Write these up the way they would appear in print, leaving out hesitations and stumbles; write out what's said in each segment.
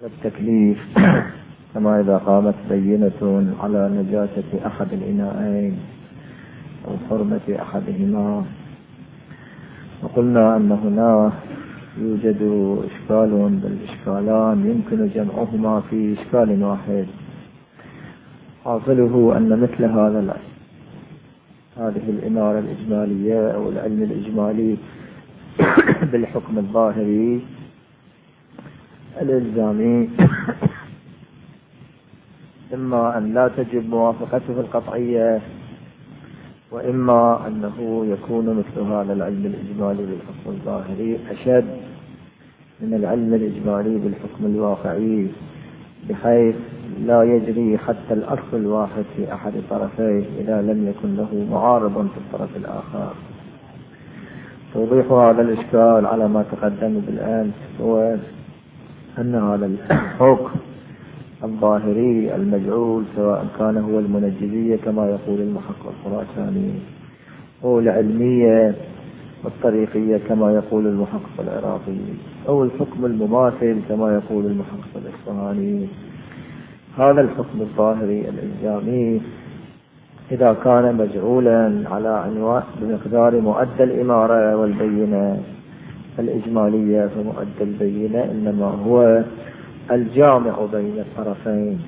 والتكليف كما إذا قامت بينة على نجاسة أحد الإناءين أو حرمة أحدهما. وقلنا أن هنا يوجد إشكال بل إشكالان يمكن جمعهما في إشكال واحد. حاصله أن مثل هذه الإمارة الإجمالية أو العلم الإجمالي بالحكم الظاهري الإلزامي إما أن لا تجب موافقته القطعية، وإما أنه يكون مثل هذا العلم الإجمالي بالحكم الظاهري أشد من العلم الإجمالي بالحكم الواقعي، بحيث لا يجري حتى الأصل الواحد في أحد الطرفين إذا لم يكن له معارض في الطرف الآخر. توضيح هذا الإشكال على ما تقدم بالأمس هو أن هذا الحكم الظاهري المجعول سواء كان هو المنجزية كما يقول المحقق الخراساني أو العلمية والطريقية كما يقول المحقق العراقي أو الحكم المماثل كما يقول المحقق الإصفهاني، هذا الحكم الظاهري الإلزامي إذا كان مجعولا على عنوان بمقدار مؤدى الإمارة والبينة الإجمالية، فمؤدى البينة إنما هو الجامع بين الطرفين،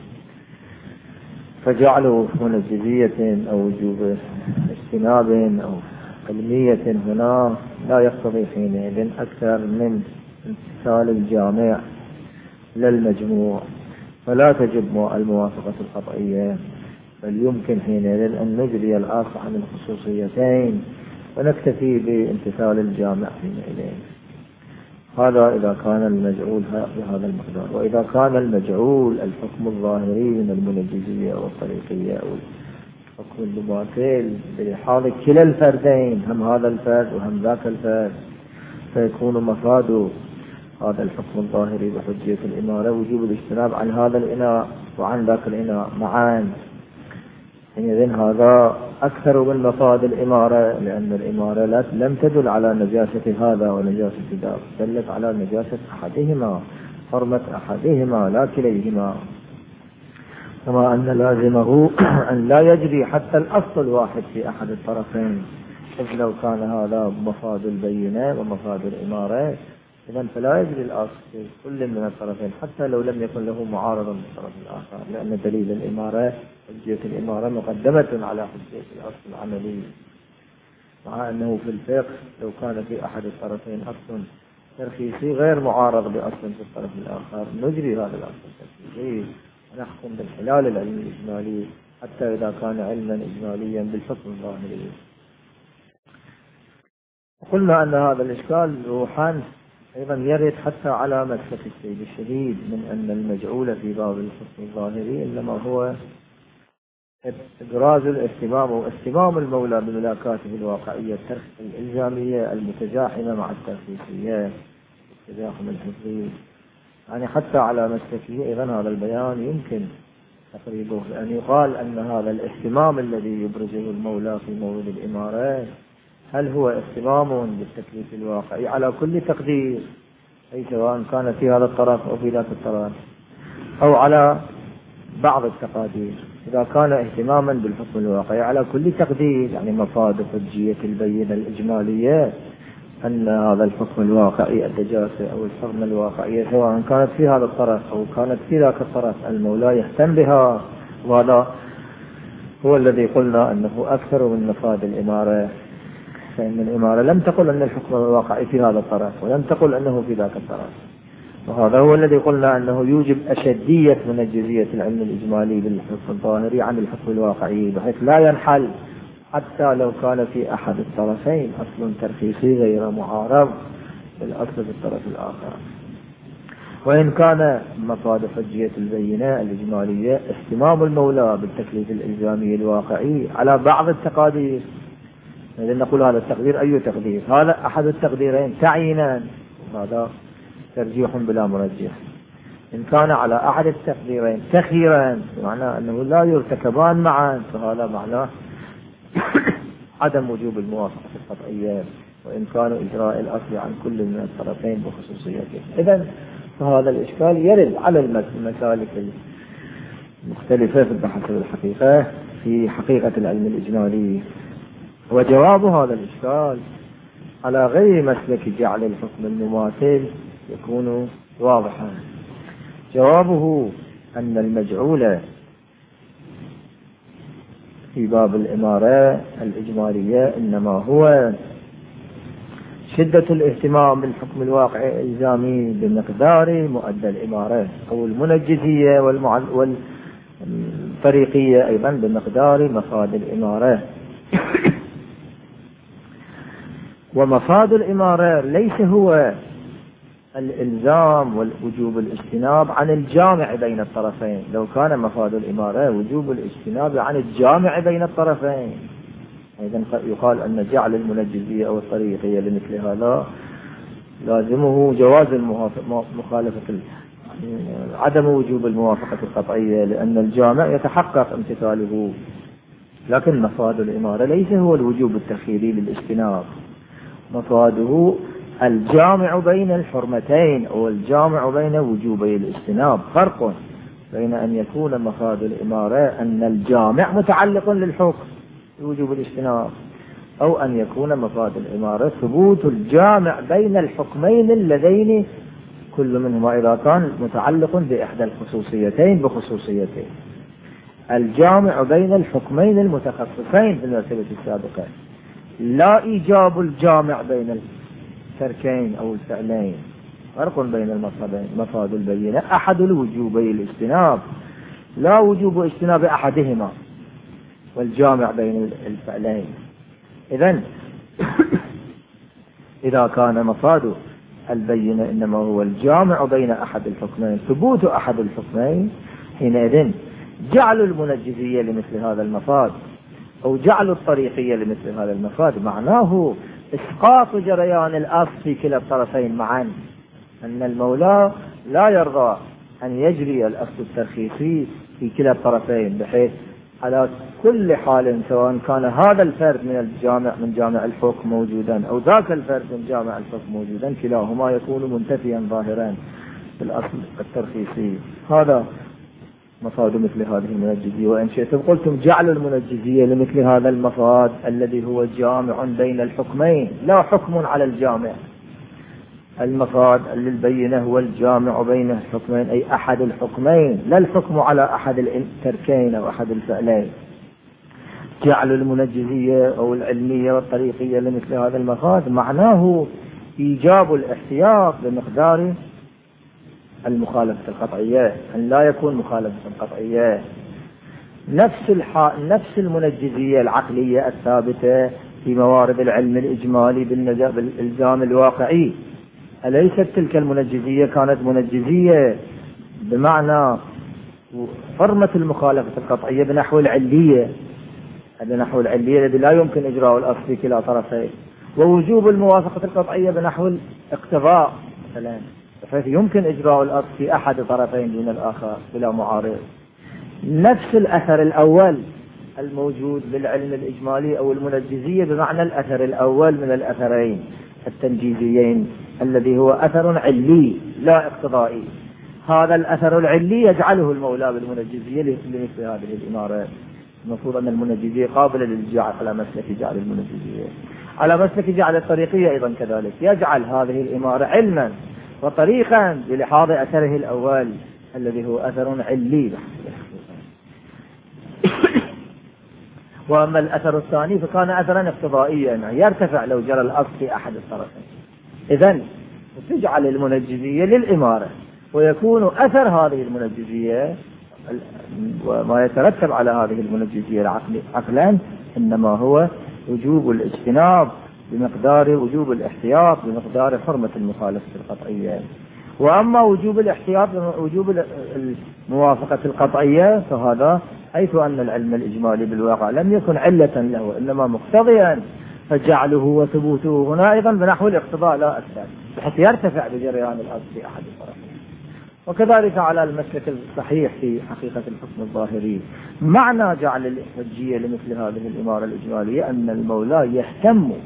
فجعلوا منجزية أو وجوب اجتناب أو علمية هنا لا يقتضي حينئذ أكثر من امتثال الجامع للمجموع، فلا تجب الموافقة القطعية، بل يمكن حينئذ أن نجري الأخذ عن الخصوصيتين ونكتفي بامتثال الجامع حينئذ. هذا إذا كان المجعول بهذا المقدار. وإذا كان المجعول الحكم الظاهري من المنجزية أو الطريقية أو الحكم المماثل بحال كلا الفردين، هم هذا الفرد وهم ذاك الفرد، فيكون مفاد هذا الحكم الظاهري بحجية الإمارة وجوب الاجتناب عن هذا الإناء وعن ذاك الإناء معا. إذن هذا أكثر من مفاد الإمارة، لأن الإمارة لم تدل على نجاسة هذا ونجاسة ذاك، دلت على نجاسة أحدهما، حرمة أحدهما لا كليهما، كما أن لازمه أن لا يجري حتى الأصل الواحد في أحد الطرفين، إذ لو كان هذا مفاد البينة ومفاد الإمارة إذن فلا يجري الأصل في كل من الطرفين حتى لو لم يكن له معارض من الطرف الآخر، لأن دليل الإمارة حجية الإمارة مقدمة على حجية الأصل العملي، مع أنه في الفقه لو كان في أحد الطرفين أصل ترخيصي غير معارض بأصل في الطرف الآخر نجري هذا الأصل الترخيصي ونحكم بالحلال العلمي الإجمالي حتى إذا كان علما إجماليا بالحكم الظاهري. قلنا أن هذا الإشكال روحا أيضا يرد حتى على مسلك السيد الشديد من أن المجعول في باب الحكم الظاهري إنما هو إبراز الاهتمام واهتمام المولى بملاكاته الواقعية الإلزامية المتزاحمة مع الترخيصية التزاحم الحفظي، يعني حتى على مسلكه. إذن هذا البيان يمكن تقريبه أن يقال أن هذا الاهتمام الذي يبرزه المولى في مورد الإمارة هل هو اهتمام بالتكليف الواقعي على كل تقدير، أي سواء كان في هذا الطرف أو في ذاك الطرف، أو على بعض التقادير. إذا كان اهتماما بالحكم الواقعي على كل تقدير، يعني مفاد حجية البينة الإجمالية أن هذا الحكم الواقعي النجاسة أو الحرمة الواقعية سواء كانت في هذا الطرف أو كانت في ذاك الطرف المولى يهتم بها، وهذا هو الذي قلنا أنه أكثر من مفاد الإمارة، فإن الإمارة لم تقل أن الحكم الواقعي في هذا الطرف ولم تقل أنه في ذاك الطرف، وهذا هو الذي قلنا أنه يوجب أشدية منجزية العلم الإجمالي بالحكم الظاهري عن الحكم الواقعي، بحيث لا ينحل حتى لو كان في أحد الطرفين أصل ترخيصي غير معارض بالأصل في الطرف الآخر. وإن كان مفاد حجية البينة الإجمالية اهتمام المولى بالتكليف الإلزامي الواقعي على بعض التقادير، إذن نقول هذا التقدير أي تقدير، هذا أحد التقديرين تعيينا، هذا ترجيح بلا مرجح. إن كان على أحد التقديرين تخييرا معناه أنه لا يرتكبان معا، فهذا معناه عدم وجوب الموافقة القطعية، وإمكان إجراء الأصل عن كل من الطرفين بخصوصيته. إذن فهذا الإشكال يرد على المسالك المختلفة في البحث بالحقيقة في حقيقة العلم الإجمالي. وجواب هذا الإشكال على غير مسلك جعل الحكم المماثل يكون واضحا. جوابه أن المجعول في باب الإمارة الإجمالية إنما هو شدة الاهتمام بالحكم الواقعي الإلزامي بمقدار مؤدى الإمارة، أو المنجزية والطريقية أيضا بمقدار مفاد الإمارة. ومفاد الإمارة ليس هو الإلزام والوجوب الاجتناب عن الجامع بين الطرفين. لو كان مفاد الإمارة وجوب الاجتناب عن الجامع بين الطرفين، إذن يقال أن جعل المنجزية أو الطريقية لمثل هذا لازمه جواز مخالفة عدم وجوب الموافقة القطعية، لأن الجامع يتحقق امتثاله. لكن مفاد الإمارة ليس هو الوجوب التخييري للاجتناب، مفاده الجامع بين الحرمتين أو الجامع بين وجوبي الاجتناب. فرق بين أن يكون مفاد الإمارة أن الجامع متعلق للحكم بوجوب الاجتناب، أو أن يكون مفاد الإمارة ثبوت الجامع بين الحكمين اللذين كل منهما إذا كان متعلق بإحدى الخصوصيتين بخصوصيتين. الجامع بين الحكمين المتخصصين في المرتبة السابقة، لا إيجاب الجامع بين التركين أو الفعلين. فرق بين المفادين. مفاد البينة أحد الوجوبي الاجتناب، لا وجوب اجتناب أحدهما، والجامع بين الفعلين. إذن إذا كان مفاد البينة إنما هو الجامع بين أحد الحكمين، ثبوت أحد الحكمين، حينئذ جعل المنجزية لمثل هذا المفاد أو جعل الطريقية لمثل هذا المفاد معناه إسقاط جريان الأصل في كلا الطرفين معا، أن المولى لا يرضى أن يجري الأصل الترخيصي في كلا الطرفين، بحيث على كل حال سواء كان هذا الفرد من جامع الحكم موجودا أو ذاك الفرد من جامع الحكم موجودا، كلاهما يكون منتفيا ظاهرا بالأصل الترخيصي. هذا مفاد مثل هذه المنجزية. وإن شئتم قلتم جعل المنجزية لمثل هذا المفاد الذي هو جامع بين الحكمين، لا حكم على الجامع. المفاد للبينة هو الجامع بين الحكمين، أي أحد الحكمين، لا الحكم على أحد التركين أو أحد الفعلين. جعل المنجزية أو العلمية والطريقية لمثل هذا المفاد معناه إيجاب الاحتياط بمقدار المخالفة القطعية، أن لا يكون مخالفة قطعية. نفس المنجزية العقلية الثابتة في موارد العلم الإجمالي بالإلزام الواقعي، أليست تلك المنجزية كانت منجزية بمعنى حرمة المخالفة القطعية بنحو العلية، بنحو العلية الذي لا يمكن إجراء الأصل في كلا طرفين، ووجوب الموافقة القطعية بنحو الاقتضاء مثلا، بحيث يمكن إجراء الأصل في أحد طرفين دون الآخر بلا معارض. نفس الأثر الأول الموجود بالعلم الإجمالي أو المنجزية بمعنى الأثر الأول من الأثرين التنجيزيين الذي هو أثر علي لا اقتضائي. هذا الأثر العلي يجعله المولى بالمنجزية لمثل هذه الإمارة. المفروض أن المنجزية قابلة للجعل على مسلك جعل المنجزية، على مسلك جعل الطريقية أيضا كذلك، يجعل هذه الإمارة علما وطريقا بلحاظ أثره الأول الذي هو أثر علي. وأما الأثر الثاني فكان أثرا اقتضائيا يرتفع لو جرى الأصل في أحد الطرفين. إذن تجعل المنجزية للإمارة، ويكون أثر هذه المنجزية وما يترتب على هذه المنجزية عقلا إنما هو وجوب الاجتناب بمقدار وجوب الاحتياط بمقدار حرمة المخالفة القطعية. وأما وجوب الاحتياط وجوب الموافقة القطعية فهذا حيث أن العلم الإجمالي بالواقع لم يكن علة له إنما مقتضيا، فجعله وثبوته هنا أيضا بنحو الاقتضاء لا أكثر، بحيث يرتفع بجريان الأصل في أحد الطرفين. وكذلك على المسلك الصحيح في حقيقة الحكم الظاهري، معنى جعل الحجية لمثل هذه الإمارة الإجمالية أن المولى يهتم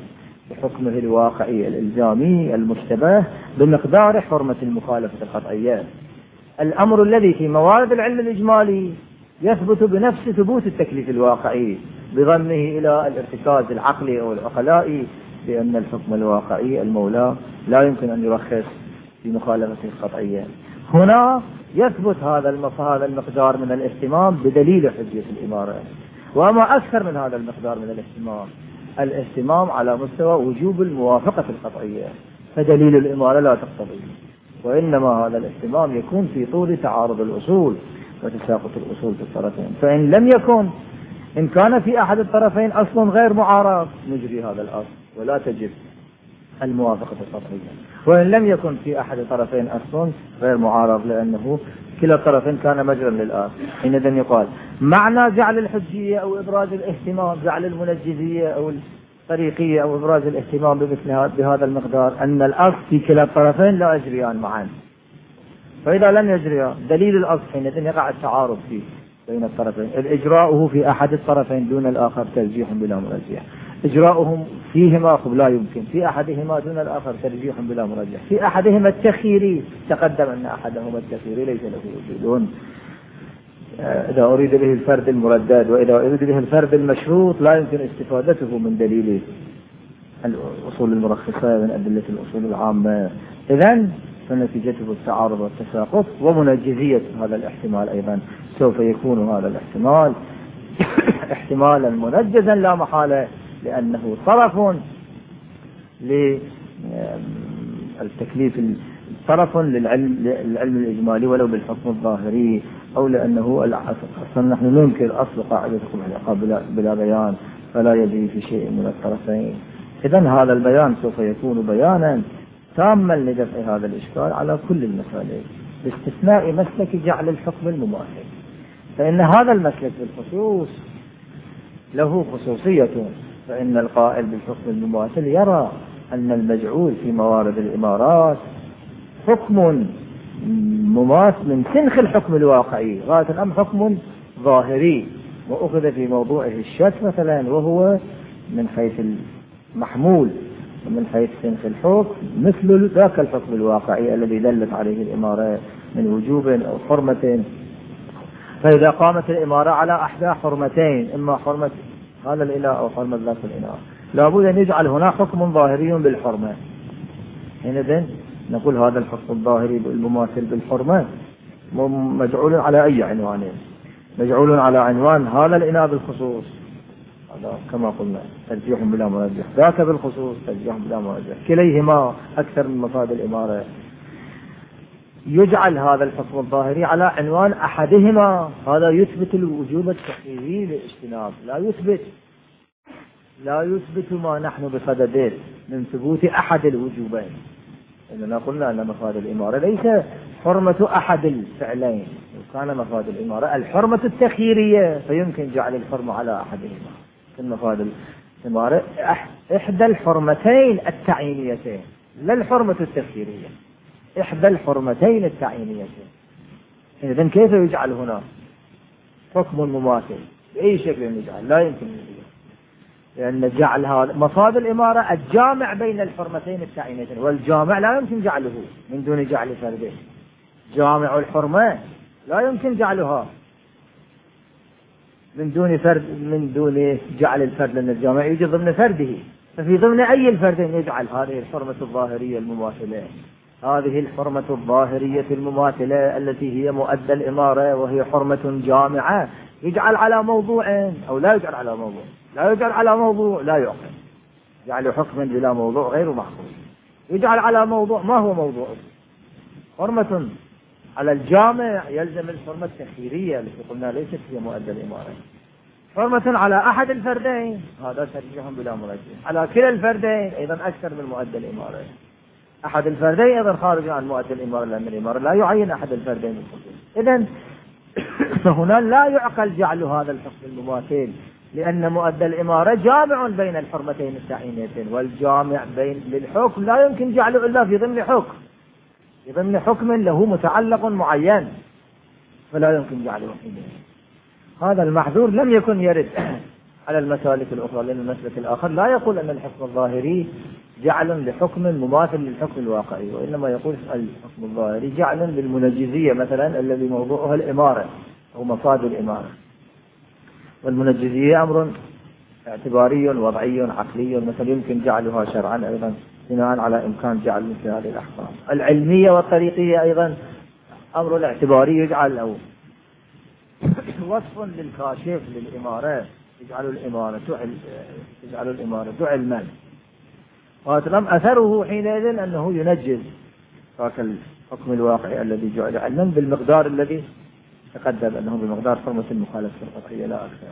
بحكمه الواقعي الإلزامي المشتبه بمقدار حرمة المخالفة القطعية. الأمر الذي في موارد العلم الإجمالي يثبت بنفس ثبوت التكليف الواقعي بضمه إلى الارتكاز العقلي أو العقلائي، بأن الحكم الواقعي المولى لا يمكن أن يرخص في مخالفته القطعية. هنا يثبت هذا المقدار من الاهتمام بدليل حجية الإمارة. وما أكثر من هذا المقدار من الاهتمام على مستوى وجوب الموافقة القطعية، فدليل الإمارة لا تقتضي، وإنما هذا الاهتمام يكون في طول تعارض الأصول وتساقط الأصول في الطرفين. فإن لم يكن، إن كان في أحد الطرفين أصل غير معارض نجري هذا الأصل ولا تجب الموافقة القطعية، وإن لم يكن في أحد الطرفين أصل غير معارض لأنه كلا الطرفين كان مجرا للآخر، حينئذ يقال معنى جعل الحجية أو إبراز الاهتمام، جعل المنجزية أو الطريقية أو إبراز الاهتمام بهذا المقدار أن الأصل في كلا الطرفين لا يجريان معا. فإذا لم يجريان دليل الأصل حينئذ يقع التعارض فيه بين الطرفين. الإجراؤه في أحد الطرفين دون الآخر ترجيح بلا مرجح، إجراؤهم فيهما لا يمكن، في أحدهما دون الآخر ترجيح بلا مرجح، في أحدهما التخييري تقدم أن أحدهما التخييري ليس له وجود إذا أريد به الفرد المردد، وإذا أريد به الفرد المشروط لا يمكن استفادته من دليل الأصول المرخصة من أدلة الأصول العامة. إذن فنتيجته التعارض والتساقط ومنجزية هذا الاحتمال. أيضا سوف يكون هذا الاحتمال احتمالا منجزا لا محالة، لأنه طرف للتكليف، طرف للعلم الإجمالي ولو بالحكم الظاهري، أو لأنه أصلا نحن ننكر أصل قاعدة حكم العقاب بلا بيان فلا يجري في شيء من الطرفين. إذن هذا البيان سوف يكون بيانا تاما لدفع هذا الإشكال على كل المسائل باستثناء مسلك جعل الحكم المماثل، فإن هذا المسلك بالخصوص له خصوصية، فإن القائل بالحكم المماثل يرى أن المجعول في موارد الإمارات حكم مماثل من سنخ الحكم الواقعي غاية الأمر، حكم ظاهري وأخذ في موضوعه الشك مثلا، وهو من حيث المحمول ومن حيث سنخ الحكم مثل ذاك الحكم الواقعي الذي دلت عليه الإمارة من وجوب أو حرمة. فإذا قامت الإمارة على أحدى حرمتين، إما حرمة هذا الإله أو حرمة ذاك الإله، لابد أن يجعل هنا حكم ظاهري بالحرمة. حينئذ نقول هذا الحكم الظاهري المماثل بالحرمة مجعول على أي عنوان؟ مجعول على عنوان هذا الإله بالخصوص، هذا كما قلنا ترجيح بلا مرجح، ذاك بالخصوص ترجيح بلا مرجح، كليهما أكثر من مفاد الإمارة. يجعل هذا الحكم الظاهري على عنوان أحدهما، هذا يثبت الوجوب التحريري للاجتناب، لا يثبت ما نحن بصدده من ثبوت أحد الوجوبين. إننا قلنا أن مفاد الإمارة ليس حرمة أحد الفعلين، كان مفاد الإمارة الحرمة التخييرية، فيمكن جعل الحرمة على أحدهما. كان مفاد الإمارة إحدى الحرمتين التعيينيتين، لا الحرمة التخييرية، إحدى الحرمتين التعيينيتين. إذن كيف يجعل هنا حكم مماثل؟ بأي شكل يجعل؟ لا يمكن يجعل، لأن جعل هذا مفاد الإمارة الجامع بين الحرمتين التعيينتين، والجامع لا يمكن جعله من دون جعل فرده. جامع الحرمة لا يمكن جعلها من دون جعل الفرد، لأن الجامع يوجد ضمن فرده، ففي ضمن أي الفردين يجعل هذه الحرمة الظاهرية المماثلة، هذه الحرمة الظاهرية المماثلة التي هي مؤدى الإمارة وهي حرمة جامعة، يجعل على موضوع أو لا يجعل على موضوع؟ لا يجعل على موضوع لا يعقل، يجعل حكما بلا موضوع غير محفوظ. يجعل على موضوع، ما هو موضوع؟ حرمة على الجامع يلزم الحرمة التخييرية التي قلنا ليست هي مؤدى الإمارة. حرمة على أحد الفردين هذا ترجيح بلا مرجح، على كلا الفردين أيضا أكثر من مؤدى الإمارة. أحد الفردين أيضا خارج عن مؤدى الإمارة، لأن الإمارة لا يعين أحد الفردين بالخصوص. إذن فهنا لا يعقل جعل هذا الحكم المماثل، لأن مؤدى الإمارة جامع بين الحرمتين التعيينيتين، والجامع بين للحكم لا يمكن جعله إلا في ضمن حكم، في ضمن حكم له متعلق معين، فلا يمكن جعله. هذا المحذور لم يكن يرد على المسالك الأخرى، لأن المسلك الآخر لا يقول أن الحكم الظاهري جعل لحكم مماثل للحكم الواقعي، وإنما يقول الحكم الظاهري جعل للمنجزية مثلا الذي موضوعها الإمارة أو مفاد الإمارة، والمنجزية أمر اعتباري وضعي عقلي، مثلا يمكن جعلها شرعا أيضا بناء على إمكان جعل مثل هذه الأحكام. العلمية والطريقية أيضا أمر اعتباري يجعل أو وصف للكاشف للإمارة، يجعل الإمارة علما، وأتمم أثره حينئذ أنه ينجز ذاك الحكم الواقعي الذي جعل علما بالمقدار الذي تقدم أنه بمقدار حرمة المخالفة القطعية لا أكثر.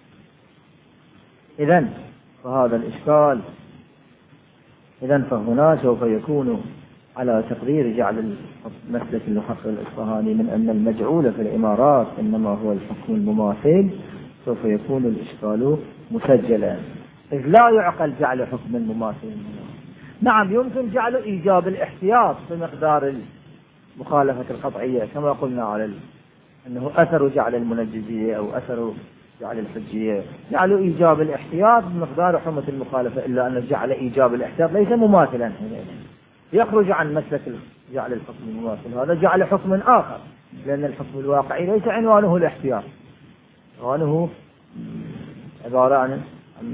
إذن فهذا الإشكال، إذن فهنا سوف يكون على تقدير جعل مسلك المحقق الإصفهاني من أن المجعول في الإمارات إنما هو الحكم المماثل، سوف يكون الإشكال مسجلا، إذ لا يعقل جعل حكم مماثل. نعم يمكن جعل إيجاب الاحتياط بمقدار المخالفة القطعية كما قلنا على أنه أثر جعل المنجزية أو أثر جعل الحجية، جعل إيجاب الاحتياط بمقدار حرمة المخالفة، إلا أن جعل إيجاب الاحتياط ليس مماثلا، يخرج عن مسلك جعل الحكم المماثل، هذا جعل حكم آخر، لأن الحكم الواقعي ليس عنوانه الاحتياط، عنوانه عبارة عن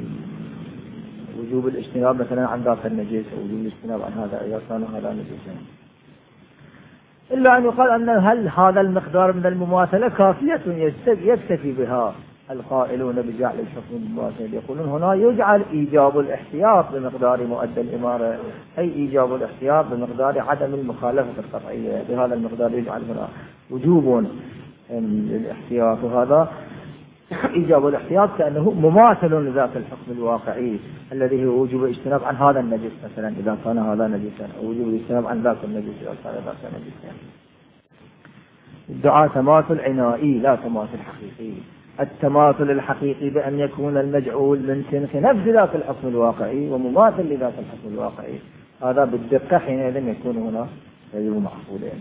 وجوب الاجتناب مثلا عن ذاك النجس، أو وجوب الاجتناب عن هذا إذا كان هذا نجسا. إلا أن يقال أن هل هذا المقدار من المماثلة كافية يكتفي بها القائلون بجعل الحكم المماثل؟ يقولون هنا يجعل إيجاب الاحتياط بمقدار مؤدى الإمارة، أي إيجاب الاحتياط بمقدار عدم المخالفة القطعية، بهذا المقدار يجعل هنا وجوب للاحتياط، وهذا إيجاب الاحتياط كأنه مماثل لذاك الحكم الواقعي الذي هو وجوب الاجتناب عن هذا النجس مثلا إذا كان هذا نجسا، أو وجوب الاجتناب عن ذاك النجس إذا كان ذاك نجسا. الدعاء تماثل عنائي لا تماثل حقيقي. التماثل الحقيقي بأن يكون المجعول من سنخ نفس ذاك الحكم الواقعي ومماثل لذاك الحكم الواقعي، هذا بالدقة حينئذ يكون هنا غير معقولين.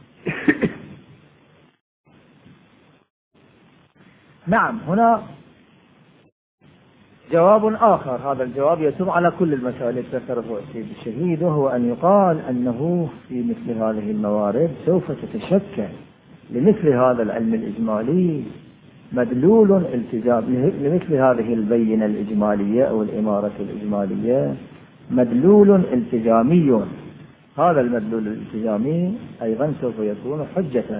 نعم هنا جواب آخر، هذا الجواب يتم على كل المسائل التي ذكرها السيد الشهيد، وهو أن يقال أنه في مثل هذه الموارد سوف تتشكل لمثل هذا العلم الإجمالي مدلول التزام، لمثل هذه البينة الإجمالية أو الإمارة الإجمالية مدلول التزامي. هذا المدلول الالتزامي أيضا سوف يكون حجة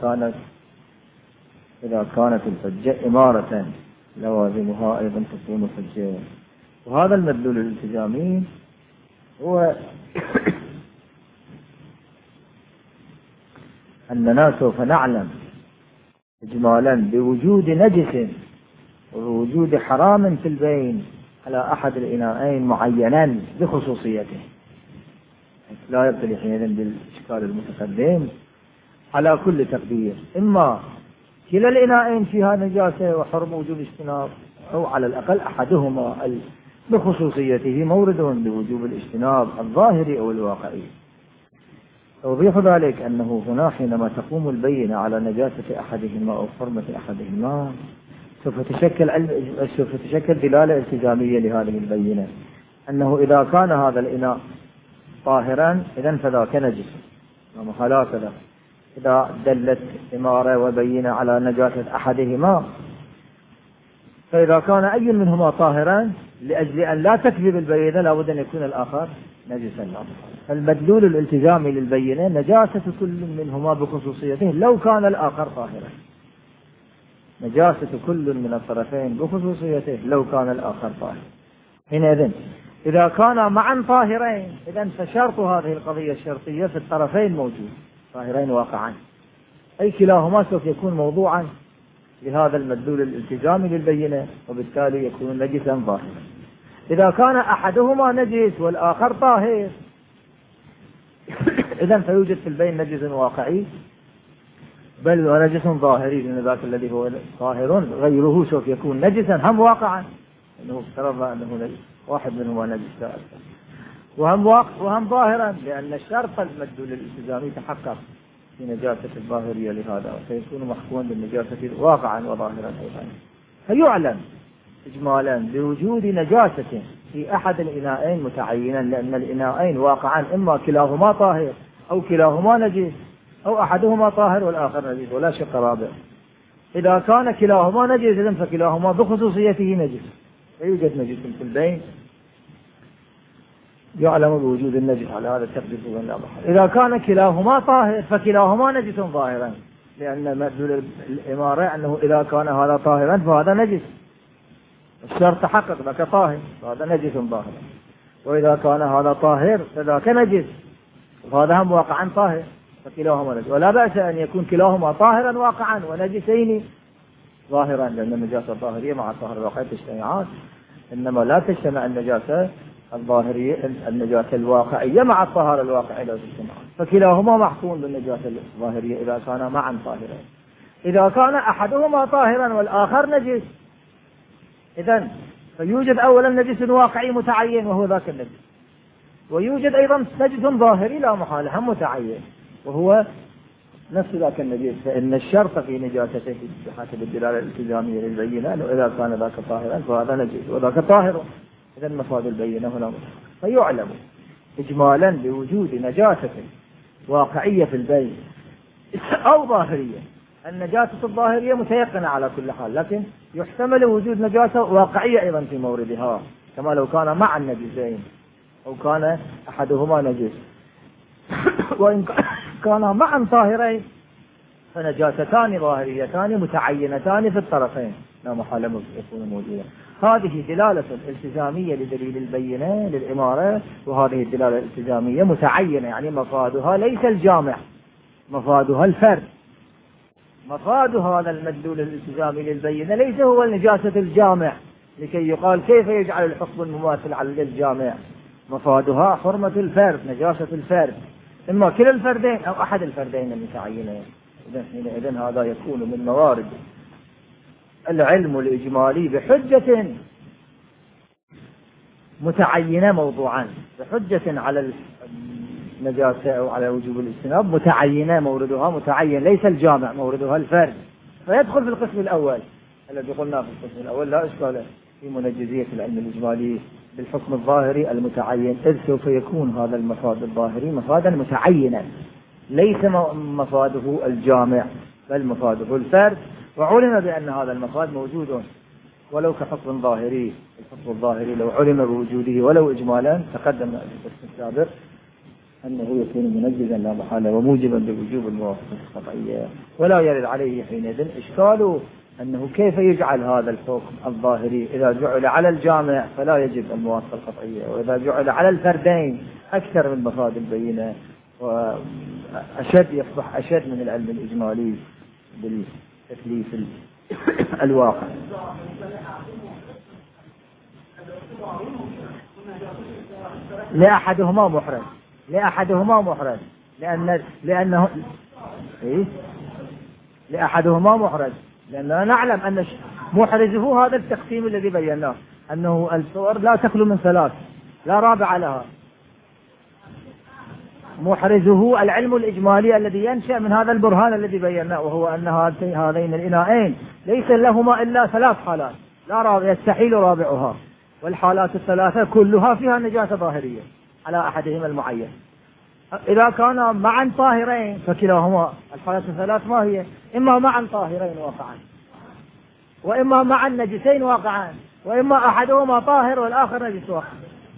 إذا كانت الحجة إمارة، لوازمها أيضا تكون حجة. وهذا المدلول الالتزامي هو أننا سوف نعلم إجمالا بوجود نجس ووجود حرام في البين على أحد الإناءين معينا بخصوصيته، لا يبطل حينئذ بالإشكال المتقدم على كل تقدير، إما كلا الإناءين فيها نجاسة وحرم وجوب اجتناب، أو على الأقل أحدهما بخصوصيته مورد بوجوب الاجتناب الظاهري أو الواقعي. توضيح ذلك أنه هنا حينما تقوم البينة على نجاسة أحدهما أو حرمة أحدهما سوف تشكل دلالة التزامية لهذه البينة، أنه إذا كان هذا الإناء طاهرا إذن فذاك نجس، هكذا إذا دلت إمارة وبينة على نجاسة أحدهما، فإذا كان أي منهما طاهرا لأجل أن لا تكذب البينة لابد أن يكون الآخر نجسا. فالمدلول الالتزامي للبينة نجاسة كل منهما بخصوصيته لو كان الآخر طاهرا، نجاسة كل من الطرفين بخصوصيته لو كان الآخر طاهر. حينئذ إذا كان معا طاهرين إذن فشرط هذه القضية الشرطية في الطرفين موجود، طاهرين واقعا، أي كلاهما سوف يكون موضوعا لهذا المدلول الالتزامي للبينة، وبالتالي يكون نجسا ظاهرا. إذا كان أحدهما نجس والآخر طاهر إذن فيوجد في البين نجس واقعي بل ونجس ظاهري، لأن ذاك الذي هو طاهر غيره سوف يكون نجسا هم واقعا، أنه افترض أنه نجس واحد منهما نجس وهم ظاهرا، لأن الشرط المدلول الالتزامي تحقق في نجاسة الظاهرية لهذا، فيكون محكوما بالنجاسة واقعا وظاهرا أيضا. فيعلم إجمالا بوجود نجاسة في أحد الإناءين متعينا، لأن الإناءين واقعا إما كلاهما طاهر أو كلاهما نجس أو أحدهما طاهر والآخر نجس ولا شق رابع. إذا كان كلاهما نجس فكلاهما بخصوصيته نجس، فيوجد نجس في البين يعلم بوجود النجس على هذا التقدير بين لا محالة. إذا كان كلاهما طاهر فكلاهما نجس ظاهرا، لأن مدلول الإمارة أنه إذا كان هذا طاهرا فهذا نجس، الشرط تحقق لك طاهر فهذا نجس ظاهرا، وإذا كان هذا طاهر فذاك نجس وهذا هم واقعا طاهر فكلاهما نجس. ولا بأس أن يكون كلاهما طاهرا واقعا ونجسين ظاهرا، لأن النجاسة الظاهرية مع الطاهر الواقعي تجتمعان، إنما لا تجتمع النجاسة الظاهرية النجاسة الواقعية مع الطهارة الواقعية لا تجتمعان، فكلاهما محكوم بالنجاسة الظاهرية إذا كانا معا طاهرين. إذا كان أحدهما طاهرا والآخر نجس إذن فيوجد أولا نجس واقعي متعين وهو ذاك النجس، ويوجد أيضا نجس ظاهري لا محالة متعين وهو نفس ذاك النجس، فإن الشرط في نجاسته بحسب الدلالة الالتزامية للبينة أنه إذا كان ذاك طاهرا فهذا نجس وذاك طاهر، إذا مفاد البينة هنا متعين. فيعلم إجمالا بوجود نجاسة واقعية في البين أو ظاهرية. النجاسة الظاهرية متيقنة على كل حال، لكن يحتمل وجود نجاسة واقعية أيضا في موردها، كما لو كان مع النجسين أو كان أحدهما نجس. وإن كانا معا طاهرين فنجاستان ظاهريتان متعينتان في الطرفين لا محالة يكون موجودة. هذه دلالة التزامية لدليل البينة للإمارة، وهذه الدلالة الالتزامية متعينة، يعني مفادها ليس الجامع، مفادها الفرد. مفاد هذا المدلول الالتزامي للبينة ليس هو النجاسة الجامع لكي يقال كيف يجعل الحكم المماثل على الجامع، مفادها حرمة الفرد، نجاسة الفرد، إما كلا الفردين أو أحد الفردين المتعينين. إذن هذا يكون من موارد العلم الإجمالي بحجة متعينة موضوعا، بحجة على النجاسة أو على وجوب الاجتناب متعينة، موردها متعين ليس الجامع، موردها الفرد، فيدخل في القسم الأول الذي قلنا في القسم الأول لا إشكال في منجزية العلم الإجمالي بالحكم الظاهري المتعين، إذ سوف يكون هذا المفاد الظاهري مفادا متعينا ليس مفاده الجامع بل مفاده الفرد، وعلم بأن هذا المفاد موجود ولو كحكم ظاهري. الحكم الظاهري لو علم بوجوده ولو إجمالا تقدم في القسم السابق أنه يكون منجزا لا محالة وموجبا بوجوب الموافقة القطعية، ولا يرد عليه حينئذ إشكال أنه كيف يجعل هذا الحكم الظاهري إذا جعل على الجامع فلا يجب الموافقة القطعية، وإذا جعل على الفردين أكثر من مفاد البينة وأشد يصبح أشد من العلم الإجمالي بالتكليف الواقع. لأحدهما محرز، لأحدهما محرز لأنه لأحدهما محرز، لأننا نعلم أن محرزه هذا التقسيم الذي بيناه، أنه الصور لا تخلو من ثلاث لا رابع لها. محرزه العلم الإجمالي الذي ينشأ من هذا البرهان الذي بيناه، وهو أن هذين الإناءين ليس لهما إلا ثلاث حالات لا رابع يستحيل رابعها، والحالات الثلاثة كلها فيها نجاسة ظاهرية على أحدهما المعين. إذا كانا معا طاهرين فكلاهما الحالات الثلاث ما هي؟ إما معا طاهرين واقعا، وإما معا نجسين واقعا، وإما أحدهما طاهر والآخر نجس واقعا.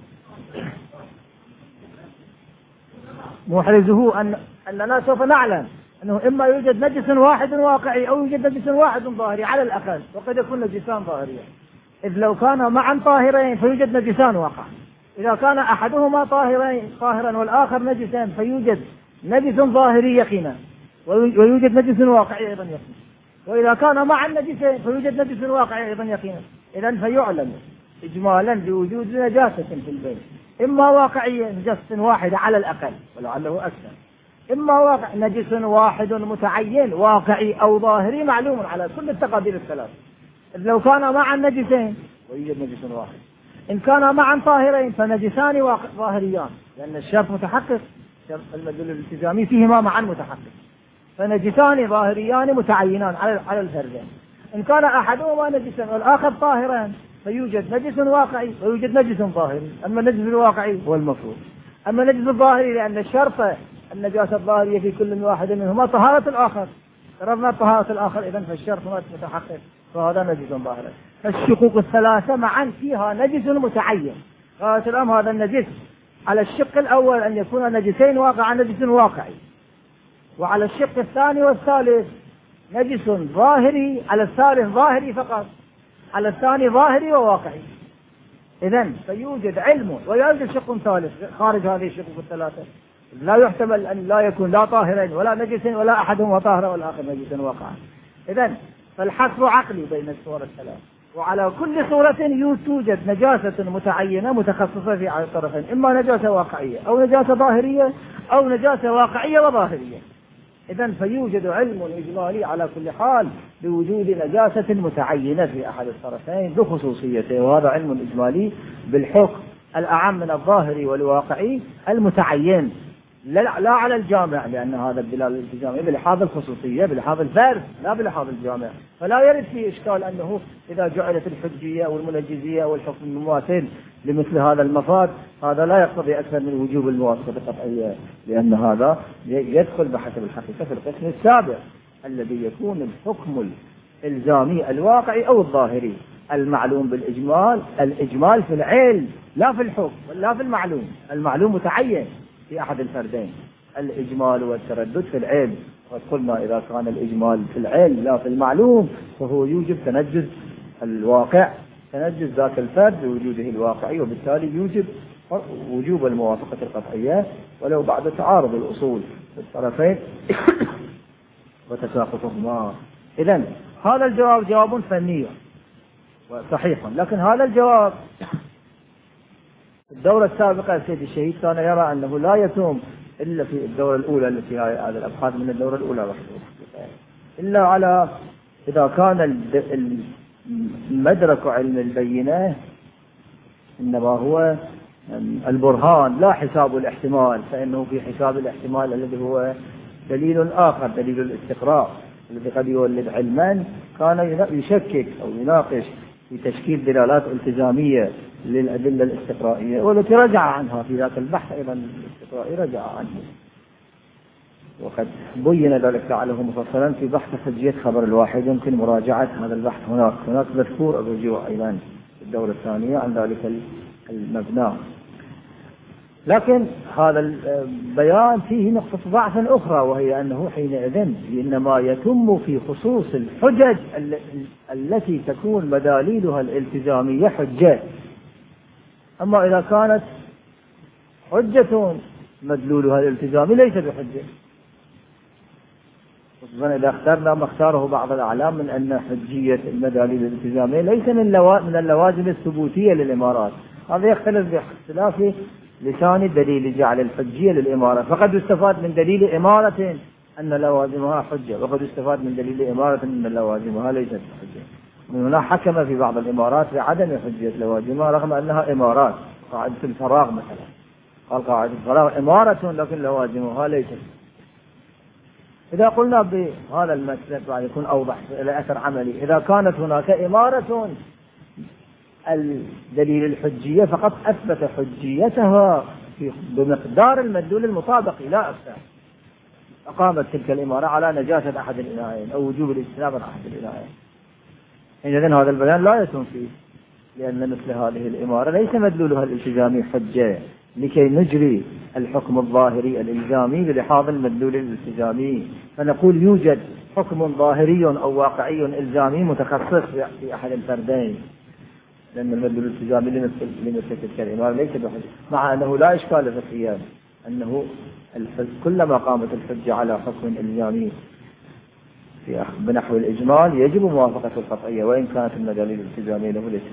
محرزه أننا سوف نعلم أنه إما يوجد نجس واحد واقعي أو يوجد نجس واحد ظاهري على الأقل، وقد يكون نجسان ظاهريا، إذ لو كان معا طاهرين فيوجد نجسان واقعا، إذا كان أحدهما طاهرا والآخر نجسا فيوجد نجس ظاهري يقينا ويوجد نجس واقعي أيضا يقينا، وإذا كان مع النجسين فيوجد نجس واقعي أيضا يقينا. إذن فيعلم إجمالا بوجود نجاسة في البيت، إما واقعية نجاسة واحدة على الأقل ولعله أكثر، إما واقع نجس واحد متعين واقعي أو ظاهري معلوم على كل التقادير الثلاث. لو كان مع النجسين ويوجد نجس واحد، إن كان معا طاهرين فنجسان ظاهريان، لأن الشرط متحقق، المدلول الالتزامي فيهما معا متحقق، فنجسان ظاهريان متعينان على الفردين. إن كان أحدهما نجسا والآخر طاهران فيوجد نجس واقعي ويوجد نجس ظاهري. أما النجس الواقعي هو المفروض. أما النجس الظاهري لأن الشرط النجاسة الظاهرية في كل واحد منهما طهارة الآخر. فرضنا طهارة الآخر إذن فالشرط متحقق، فهذا نجس ظاهري. فالشقوق الثلاثة معا فيها نجس متعين. قالت الأم هذا النجس على الشق الأول أن يكون نجسين واقعا نجس واقعي، وعلى الشق الثاني والثالث نجس ظاهري، على الثالث ظاهري فقط، على الثاني ظاهري وواقعي. إذن فيوجد علم ويوجد شق ثالث خارج هذه الشقوق الثلاثة. لا يحتمل أن لا يكون لا طاهرين ولا نجسين ولا أحدهما طاهرا والآخر نجسا واقعا. إذن فالحصر عقلي بين الصور الثلاث، وعلى كل صورة توجد نجاسة متعينة متخصصة في على الطرفين، إما نجاسة واقعية أو نجاسة ظاهرية أو نجاسة واقعية وظاهرية. إذن فيوجد علم إجمالي على كل حال بوجود نجاسة متعينة في أحد الطرفين بخصوصيته، وهذا علم إجمالي بالحكم الأعم من الظاهري والواقعي المتعين، لا على الجامع، لأن هذا الدلالة الالتزامية بلحاظ الخصوصية بلحاظ الفرد لا بلحاظ الجامع. فلا يرد فيه إشكال أنه إذا جعلت الحجية أو المنجزية أو الحكم المماثل لمثل هذا المفاد هذا لا يقتضي أكثر من وجوب الموافقة القطعية، لأن هذا يدخل بحسب الحقيقة في القسم السابع الذي يكون الحكم الإلزامي الواقعي أو الظاهري المعلوم بالإجمال. الإجمال في العلم لا في الحكم ولا في المعلوم. المعلوم متعين في أحد الفردين، الإجمال والتردد في العلم. وقلنا إذا كان الإجمال في العلم لا في المعلوم فهو يوجب تنجز الواقع، تنجز ذاك الفرد بوجوده الواقعي، وبالتالي يوجب وجوب الموافقة القطعية ولو بعد تعارض الأصول في الطرفين وتساقطهما. إذن هذا الجواب جواب فني وصحيح، لكن هذا الجواب الدورة السابقة السيد الشهيد كان يرى أنه لا يتم إلا في الدورة الأولى التي هذه الأبحاث من الدورة الأولى إلا على إذا كان المدرك علم البينة إنما هو البرهان لا حساب الاحتمال، فإنه في حساب الاحتمال الذي هو دليل آخر، دليل الاستقراء الذي قد يولد علما، كان يشكك أو يناقش في تشكيل دلالات التزامية للأدلة الاستقرائية، والتي رجع عنها في ذاك البحث أيضا الاستقرائي رجع عنه، وقد بين ذلك لعله مفصلا في بحث حجية خبر الواحد. يمكن مراجعة هذا البحث هناك مذكور الرجوع أيضا في الدورة الثانية عن ذلك المبنى. لكن هذا البيان فيه نقطة ضعف أخرى، وهي أنه حينئذ إنما يتم في خصوص الحجج التي تكون مداليلها الالتزامية حجة. أما إذا كانت حجة مدلولها الالتزامي ليس بحجة، خصوصا إذا اخترنا ما اختاره بعض الأعلام من أن حجية المداليل الالتزامية ليس من اللوازم الثبوتية للإمارات. هذا يختلف باختلاف لسان الدليل جعل الحجية للإمارة، فقد يستفاد من دليل إمارة أن لوازمها حجة، وقد يستفاد من دليل إمارة أن لوازمها ليست حجة. من هنا حكم في بعض الإمارات بعدم حجية لوازمها رغم أنها إمارات. قاعدة الفراغ مثلا قال قاعدة الفراغ إمارة لكن لوازمها ليست. إذا قلنا بهذا المسلك بعد يكون أوضح إلى أثر عملي، إذا كانت هناك إمارة الدليل الحجية فقط أثبت حجيتها بمقدار المدلول المطابق لا أكثر، أقامت تلك الإمارة على نجاسة أحد الإناءين أو وجوب الاجتناب عن أحد الإناءين. إذن هذا البيان لا يتم فيه، لأن مثل هذه الإمارة ليس مدلولها الالتزامي حجة لكي نجري الحكم الظاهري الإلزامي بلحاظ المدلول الالتزامي. فنقول يوجد حكم ظاهري أو واقعي إلزامي متخصص في أحد الفردين، لأن المدلول الالتزامي لمثل تلك الإمارة ليس بحجة، مع أنه لا إشكال في القيام أنه كلما قامت الحجة على حكم إلزامي بنحو الإجمال يجب موافقة القطعية وإن كانت المدلول الالتزامية له ليس.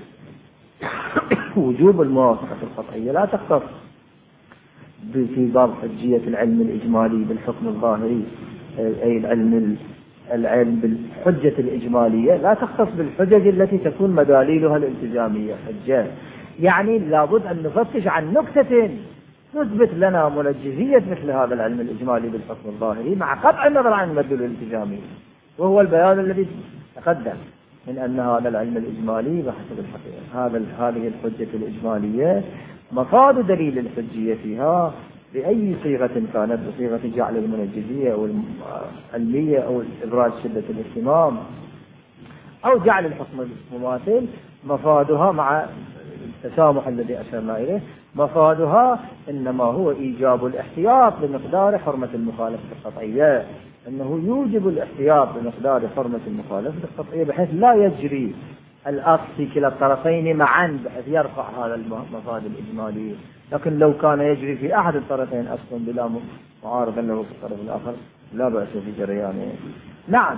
وجوب الموافقة القطعية لا تختص في باب حجية العلم الإجمالي بالحكم الظاهري، أي العلم بالحجة الإجمالية لا تختص بالحجج التي تكون مداليلها الالتزامية حجة. يعني لابد أن نفتش عن نكتة تثبت لنا منجزية مثل هذا العلم الإجمالي بالحكم الظاهري مع قطع النظر عن المدلول الالتزامي، وهو البيان الذي تقدم. من أن هذا العلم الإجمالي بحسب الحقيقة هذه الحجة الإجمالية مفاد دليل الحجية فيها بأي صيغة كانت، بصيغة جعل المنجزية أو العلمية أو إبراز شدة الاهتمام أو جعل الحكم المماثل، مفادها مع التسامح الذي أشرنا إليه مفادها إنما هو إيجاب الاحتياط بمقدار حرمة المخالفة القطعية، أنه يوجب الاحتياط بمقدار حرمة المخالفة القطعية بحيث لا يجري الأصل في كلا الطرفين معا بحيث يرفع هذا المفاد الإجمالي. لكن لو كان يجري في أحد الطرفين أصلا بلا معارض له في الطرف الآخر لا بأس في جريانه. نعم.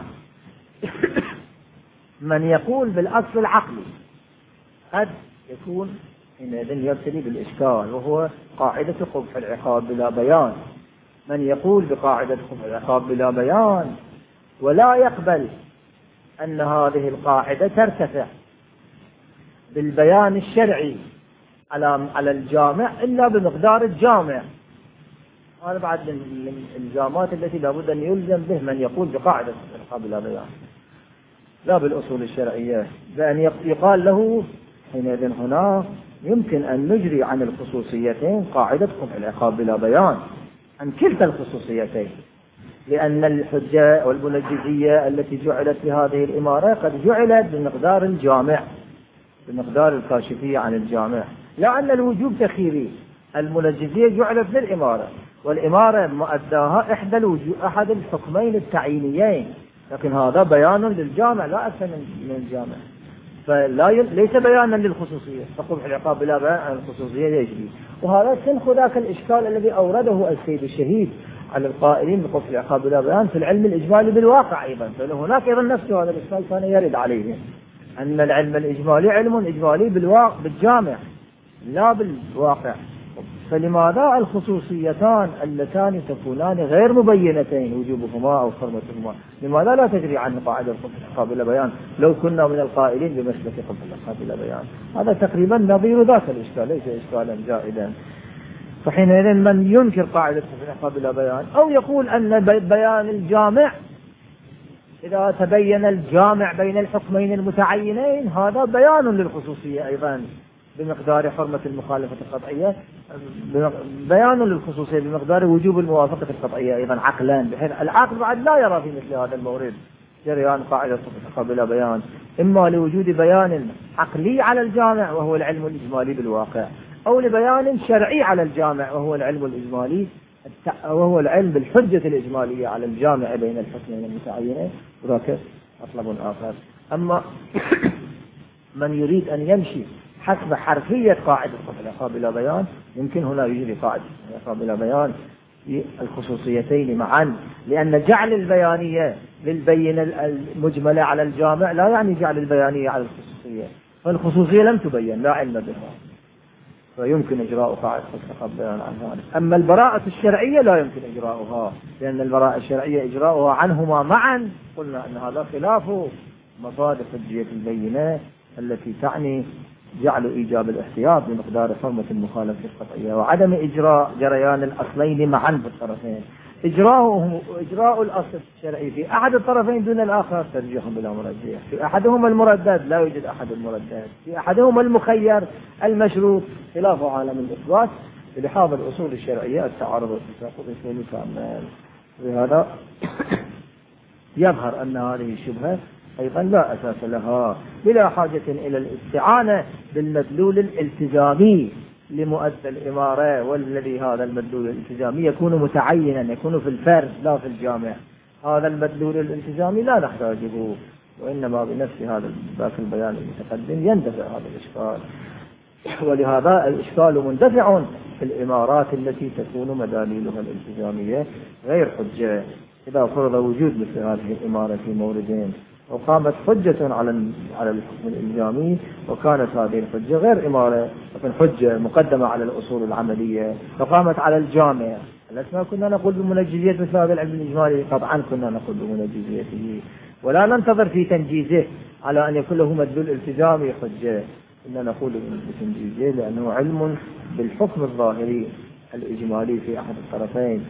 من يقول بالأصل العقلي قد يكون حينئذ يبتلي بالإشكال، وهو قاعدة قبح العقاب بلا بيان. من يقول بقاعدة قبح العقاب بلا بيان ولا يقبل أن هذه القاعدة ترتفع بالبيان الشرعي على الجامع إلا بمقدار الجامع، هذا بعد من الإلزامات التي لابد أن يلزم به من يقول بقاعدة قبح العقاب بلا بيان، لا بالأصول الشرعية، بأن يقال له حينئذ هنا يمكن أن نجري عن الخصوصيتين قاعدة قبح العقاب بلا بيان عن كلتا الخصوصيتين، لأن الحجة والمنجزية التي جعلت في هذه الإمارة قد جعلت بمقدار الجامع، بمقدار الكاشفية عن الجامع، لأن الوجوب تخيري. المنجزية جعلت للإمارة، والإمارة مؤداها أحد الحكمين التعيينيين، لكن هذا بيان للجامع لا أكثر من الجامع، ليس بيانا للخصوصية، فقبح العقاب بلا بيان عن الخصوصية يجري. وهذا سنخ ذاك الإشكال الذي أورده السيد الشهيد على القائلين بقبح العقاب بلا بيان في العلم الإجمالي بالواقع أيضا، فهناك أيضا نفس هذا الإشكال كان يرد عليه، أن العلم الإجمالي علم إجمالي بالجامع لا بالواقع. فلماذا الخصوصيتان اللتان تكونان غير مبينتين وجوبهما أو حرمتهما لماذا لا تجري عن قاعدة قبح العقاب بلا بيان لو كنا من القائلين بمسلك قبح العقاب بلا بيان؟ هذا تقريبا نظير ذاك الإشكال، ليس إشكالا زائدا. فحينئذ من ينكر قاعدة قبح العقاب بلا بيان أو يقول أن بيان الجامع إذا تبين الجامع بين الحكمين المتعينين هذا بيان للخصوصية أيضا بمقدار حرمة المخالفة القطعية، بيان للخصوصية بمقدار وجوب الموافقة القطعية أيضا عقلا، بحيث العقل بعد لا يرى في مثل هذا المورد جريان قاعدة قبل بيان، إما لوجود بيان عقلي على الجامع وهو العلم الإجمالي بالواقع، أو لبيان شرعي على الجامع وهو العلم الإجمالي وهو العلم بالحجة الإجمالية على الجامع بين الحكمين المتعينين، وذاك مطلب آخر. أما من يريد أن يمشي حسب حرفية قاعدة قبح العقاب بلا بيان يمكن هنا يجري قاعدة العقاب بلا بيان الخصوصيتين معا، لأن جعل البيانية للبين المجملة على الجامع لا يعني جعل البيانية على الخصوصية، فالخصوصية لم تبين لا علم بها، فيمكن إجراء قاعدة قبح العقاب بلا بيان عن ذلك. أما البراءة الشرعية لا يمكن إجراؤها، لأن البراءة الشرعية إجراؤها عنهما معا قلنا أن هذا خلاف مفاد حجية البينة التي تعني جعل إيجاب الاحتياط بمقدار حرمة المخالفة القطعية وعدم إجراء جريان الأصلين معا في الطرفين. إجراء الأصل الشرعي في أحد الطرفين دون الآخر ترجيح بلا مرجح، في أحدهما المردد لا يوجد أحد المردد، في أحدهما المخير المشروط خلاف عالم الإثبات. لحاظ الأصول الشرعية التعارض والتساقط أصول كامل. لهذا يظهر أن هذه الشبهة أيضا لا أساس لها، بلا حاجة إلى الاستعانة بالمدلول الالتزامي لمؤدى الإمارة، والذي هذا المدلول الالتزامي يكون متعينا يكون في الفرد لا في الجامع. هذا المدلول الالتزامي لا نحتاجه، وإنما بنفس هذا ذاك البيان المتقدم يندفع هذا الإشكال. ولهذا الإشكال مندفع في الإمارات التي تكون مداليلها الالتزامية غير حجة. إذا فرض وجود مثل هذه الإمارة في موردين وقامت حجة على الحكم الإلزامي وكانت هذه الحجة غير إمارة لكن حجة مقدمة على الأصول العملية وقامت على الجامع، لسنا كنا نقول بمنجزية مثل هذا العلم الإجمالي؟ قطعا كنا نقول بمنجزيته، ولا ننتظر في تنجيزه على أن يكون له مدلول التزامي حجة، إننا نقول بتنجيزه لأنه علم بالحكم الظاهري الإجمالي في أحد الطرفين،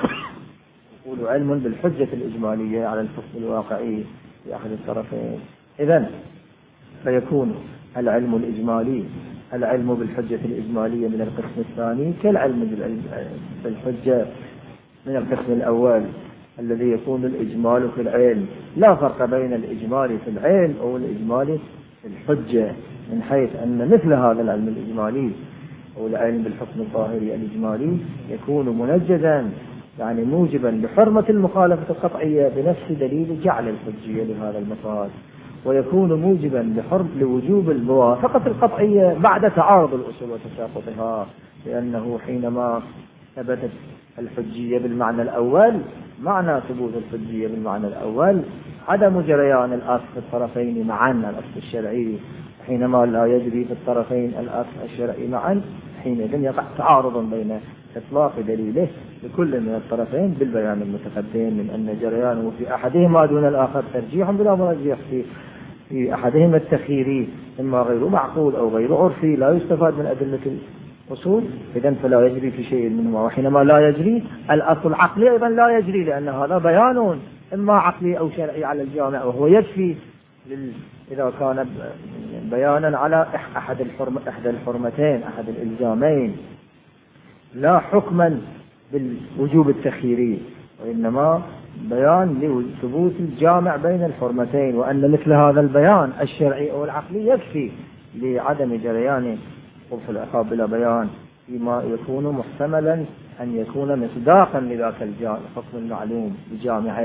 يقول علم بالحجة الإجمالية على الحكم الواقعي في أحد الطرفين. إذن فيكون العلم الإجمالي العلم بالحجة الإجمالية من القسم الثاني كالعلم بالحجة من القسم الأول الذي يكون الإجمال في العلم. لا فرق بين الإجمال في العلم أو الإجمال في الحجة، من حيث أن مثل هذا العلم الإجمالي أو العلم بالحكم الظاهري الإجمالي يكون منجزا، يعني موجبا لحرمة المخالفة القطعية بنفس دليل جعل الحجية لهذا المفاد، ويكون موجبا لوجوب الموافقة القطعية بعد تعارض الأصول وتساقطها، لأنه حينما ثبتت الحجية بالمعنى الأول، معنى ثبوت الحجية بالمعنى الأول عدم جريان الأصل في الطرفين معا، الأصل الشرعي، حينما لا يجري في الطرفين الأصل الشرعي معا حينئذ يقع تعارض بين إطلاق دليله لكل من الطرفين بالبيان المتقدم من أن جريانه في أحدهما دون الآخر ترجيح بلا مرجح، في أحدهما التخييري إما غير معقول أو غير عرفي لا يستفاد من أدلة الأصول، إذن فلا يجري في شيء منهما. وحينما لا يجري الأصل العقلي أيضا لا يجري، لأن هذا بيان إما عقلي أو شرعي على الجامع، وهو يكفي إذا كان بيانا على إحدى الحرمتين أحد الإلزامين، لا حكما بالوجوب التخييري، وإنما بيان لثبوت الجامع بين الحرمتين، وأن مثل هذا البيان الشرعي أو العقلي يكفي لعدم جريان قبح العقاب بلا بيان فيما يكون محتملا أن يكون مصداقا لذاك الحكم المعلوم بجامعه.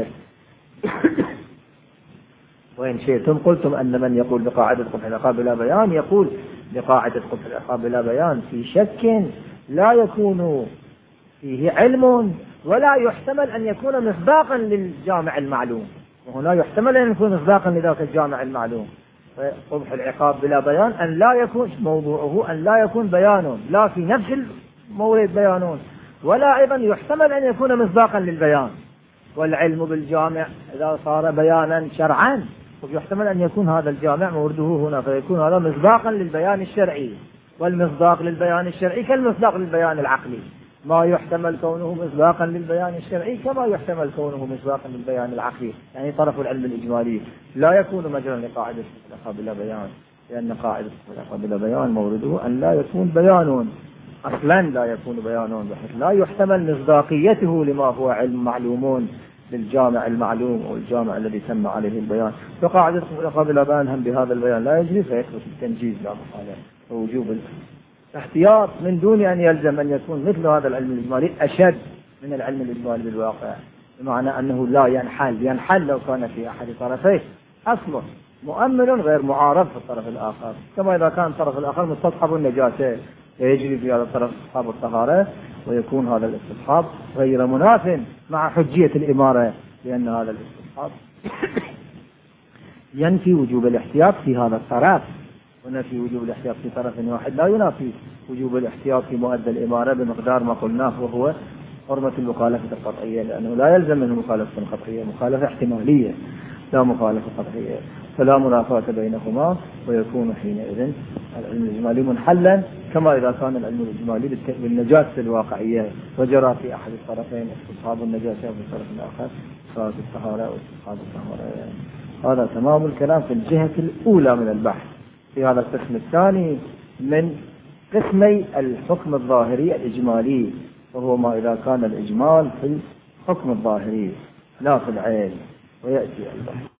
وإن شئتم قلتم أن من يقول بقاعدة قبح العقاب بلا بيان يقول بقاعدة قبح العقاب بلا بيان في شك لا يكون فيه علم ولا يحتمل أن يكون مصداقا للجامع المعلوم، وهنا يحتمل أن يكون مصداقا لذاك الجامع المعلوم. قبح العقاب بلا بيان أن لا يكون موضوعه أن لا يكون بيان لا في نفس المورد بيان، ولا أيضا يحتمل أن يكون مصداقا للبيان. والعلم بالجامع إذا صار بيانا شرعا يحتمل أن يكون هذا الجامع مورده هنا، فيكون هذا مصداقا للبيان الشرعي، والمصداق للبيان الشرعي كالمصداق للبيان العقلي، ما يحتمل كونه مصداقا للبيان الشرعي كما يحتمل كونه مصداقا للبيان العقلي. يعني طرف العلم الإجمالي لا يكون مجرا لقاعدة العقاب بلا بيان، لأن قاعدة العقاب بلا بيان مورده أن لا يكون بيان أصلا، لا يكون بيان بحيث لا يحتمل مصداقيته لما هو علم معلومون للجامع المعلوم أو الجامع الذي تم عليه البيان. فقاعدة العقاب بلا بيان هم بهذا البيان لا يجري، فيثبت التنجيز لا محالة ووجوب احتياط من دون أن يلزم أن يكون مثل هذا العلم الإجمالي أشد من العلم الإجمالي بالواقع، بمعنى أنه لا ينحل لو كان في أحد طرفيه أصله مؤمن غير معارض في الطرف الآخر، كما إذا كان الطرف الآخر مستصحب النجاسة يجري في هذا الطرف استصحاب الطهارة، ويكون هذا الاستصحاب غير مناف مع حجية الإمارة، لأن هذا الاستصحاب ينفي وجوب الاحتياط في هذا الطرف، ونفي وجوب الاحتياط في طرف واحد لا ينافي وجوب الاحتياط في مؤدى الإمارة بمقدار ما قلناه، وهو حرمة المخالفة القطعية، لأنه لا يلزم منه مخالفة قطعية، مخالفة احتمالية لا مخالفة قطعية، فلا منافاة بينهما، ويكون حينئذ العلم الإجمالي منحلا كما إذا كان العلم الإجمالي بالنجاسة الواقعية وجرى في أحد الطرفين استصحاب النجاسة وفي الطرف الآخر صارت الطهارة واستصحاب الطهارة. هذا تمام الكلام في الجهة الأولى من البحث. في هذا القسم الثاني من قسمي الحكم الظاهري الإجمالي، وهو ما إذا كان الإجمال في الحكم الظاهري لا في العين، ويأتي البحث.